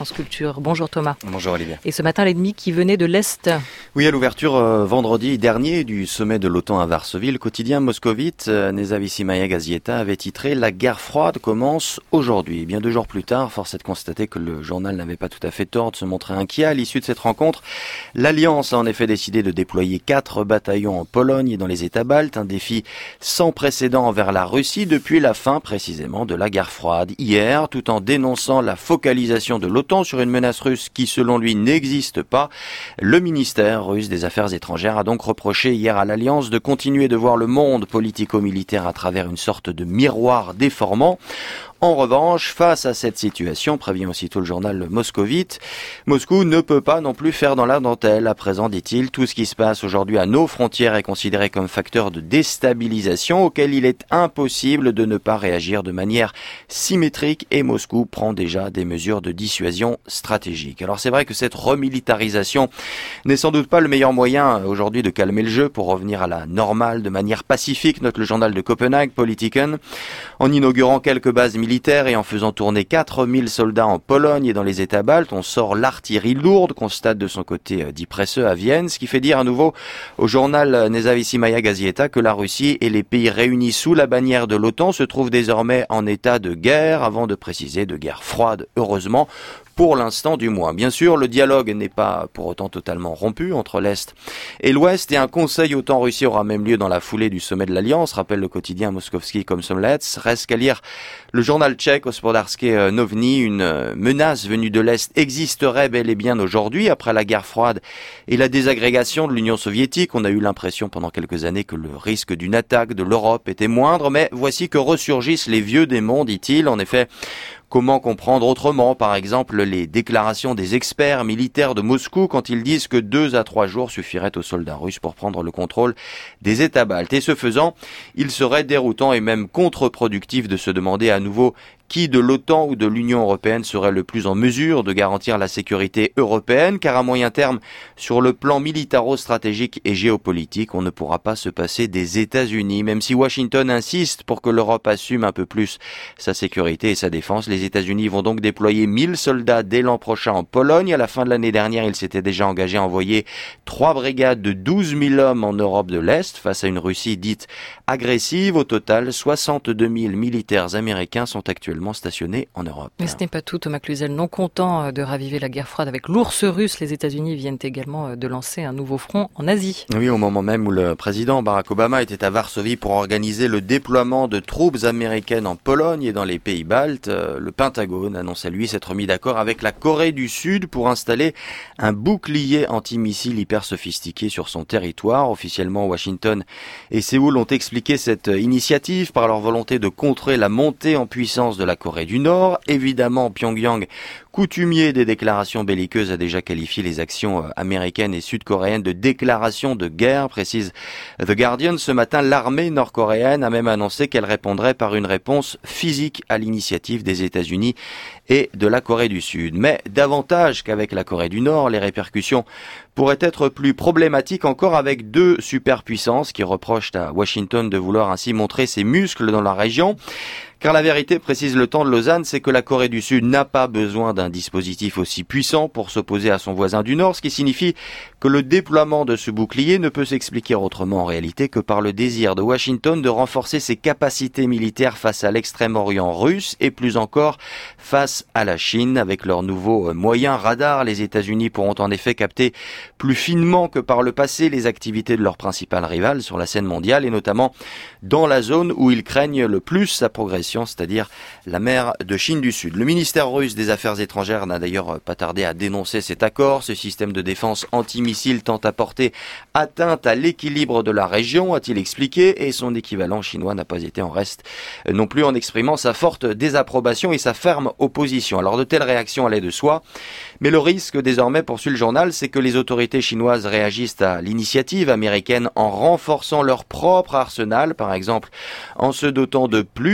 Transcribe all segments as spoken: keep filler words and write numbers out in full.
France Culture. Bonjour Thomas. Bonjour Olivier. Et ce matin, l'ennemi qui venait de l'Est. Oui, à l'ouverture euh, vendredi dernier du sommet de l'OTAN à Varsovie, le quotidien moscovite euh, Nezavissimaya Gazeta avait titré « La guerre froide commence aujourd'hui ». Bien deux jours plus tard, force est de constater que le journal n'avait pas tout à fait tort de se montrer inquiet. À l'issue de cette rencontre, l'Alliance a en effet décidé de déployer quatre bataillons en Pologne et dans les États baltes, un défi sans précédent envers la Russie depuis la fin précisément de la guerre froide. Hier, tout en dénonçant la focalisation de l'OTAN sur une menace russe qui selon lui n'existe pas, le ministère russe des Affaires étrangères a donc reproché hier à l'Alliance de continuer de voir le monde politico-militaire à travers une sorte de miroir déformant. En revanche, face à cette situation, prévient aussitôt le journal moscovite, Moscou ne peut pas non plus faire dans la dentelle. À présent, dit-il, tout ce qui se passe aujourd'hui à nos frontières est considéré comme facteur de déstabilisation auquel il est impossible de ne pas réagir de manière symétrique et Moscou prend déjà des mesures de dissuasion stratégique. Alors c'est vrai que cette remilitarisation n'est sans doute pas le meilleur moyen aujourd'hui de calmer le jeu pour revenir à la normale de manière pacifique, note le journal de Copenhague, Politiken, en inaugurant quelques bases militaires militaire et en faisant tourner quatre mille soldats en Pologne et dans les États baltes, on sort l'artillerie lourde, constate de son côté Die Presse à Vienne, ce qui fait dire à nouveau au journal Nezavissimaya Gazeta que la Russie et les pays réunis sous la bannière de l'OTAN se trouvent désormais en état de guerre, avant de préciser de guerre froide, heureusement, pour l'instant du moins. Bien sûr, le dialogue n'est pas pour autant totalement rompu entre l'Est et l'Ouest et un conseil OTAN-Russie aura même lieu dans la foulée du sommet de l'Alliance, rappelle le quotidien Moskovski Komsomolets. Reste qu'à lire le journal tchèque Hospodářské noviny, une menace venue de l'Est existerait bel et bien aujourd'hui après la guerre froide et la désagrégation de l'Union soviétique. On a eu l'impression pendant quelques années que le risque d'une attaque de l'Europe était moindre, mais voici que ressurgissent les vieux démons, dit-il. En effet, comment comprendre autrement, par exemple, les déclarations des experts militaires de Moscou quand ils disent que deux à trois jours suffiraient aux soldats russes pour prendre le contrôle des États baltes. Et ce faisant, il serait déroutant et même contre-productif de se demander à nouveau qui de l'OTAN ou de l'Union européenne serait le plus en mesure de garantir la sécurité européenne, car à moyen terme, sur le plan militaro-stratégique et géopolitique, on ne pourra pas se passer des États-Unis. Même si Washington insiste pour que l'Europe assume un peu plus sa sécurité et sa défense, les États-Unis vont donc déployer mille soldats dès l'an prochain en Pologne. À la fin de l'année dernière, ils s'étaient déjà engagés à envoyer trois brigades de douze mille hommes en Europe de l'Est, face à une Russie dite agressive. Au total, soixante-deux mille militaires américains sont actuellement stationnés en Europe. Mais ce n'est pas tout, Thomas Cluzel. Non content de raviver la guerre froide avec l'ours russe, les États-Unis viennent également de lancer un nouveau front en Asie. Oui, au moment même où le président Barack Obama était à Varsovie pour organiser le déploiement de troupes américaines en Pologne et dans les pays baltes, le Pentagone annonçait lui s'être mis d'accord avec la Corée du Sud pour installer un bouclier antimissile hyper sophistiqué sur son territoire. Officiellement, Washington et Séoul ont expliqué cette initiative par leur volonté de contrer la montée en puissance de la Corée du Nord. Évidemment, Pyongyang, coutumier des déclarations belliqueuses, a déjà qualifié les actions américaines et sud-coréennes de déclaration de guerre, précise The Guardian. Ce matin, l'armée nord-coréenne a même annoncé qu'elle répondrait par une réponse physique à l'initiative des États-Unis et de la Corée du Sud. Mais davantage qu'avec la Corée du Nord, les répercussions pourraient être plus problématiques encore avec deux superpuissances qui reprochent à Washington de vouloir ainsi montrer ses muscles dans la région. Car la vérité, précise le temps de Lausanne, c'est que la Corée du Sud n'a pas besoin d'un dispositif aussi puissant pour s'opposer à son voisin du Nord, ce qui signifie que le déploiement de ce bouclier ne peut s'expliquer autrement en réalité que par le désir de Washington de renforcer ses capacités militaires face à l'extrême-orient russe et plus encore face à la Chine. Avec leurs nouveaux moyens radars, les États-Unis pourront en effet capter plus finement que par le passé les activités de leur principal rival sur la scène mondiale et notamment dans la zone où ils craignent le plus sa progression, c'est-à-dire la mer de Chine du Sud. Le ministère russe des Affaires étrangères n'a d'ailleurs pas tardé à dénoncer cet accord. Ce système de défense antimissile tente à porter atteinte à l'équilibre de la région, a-t-il expliqué, et son équivalent chinois n'a pas été en reste non plus en exprimant sa forte désapprobation et sa ferme opposition. Alors de telles réactions allaient de soi, mais le risque désormais, poursuit le journal, c'est que les autorités chinoises réagissent à l'initiative américaine en renforçant leur propre arsenal, par exemple en se dotant de plus de missiles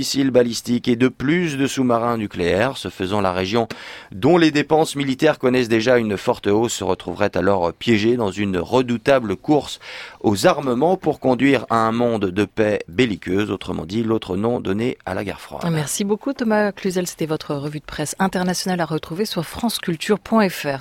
missiles balistiques et de plus de sous-marins nucléaires. Ce faisant, la région, dont les dépenses militaires connaissent déjà une forte hausse, se retrouverait alors piégée dans une redoutable course aux armements pour conduire à un monde de paix belliqueuse, autrement dit l'autre nom donné à la guerre froide. Merci beaucoup Thomas Cluzel, c'était votre revue de presse internationale à retrouver sur franceculture point f r.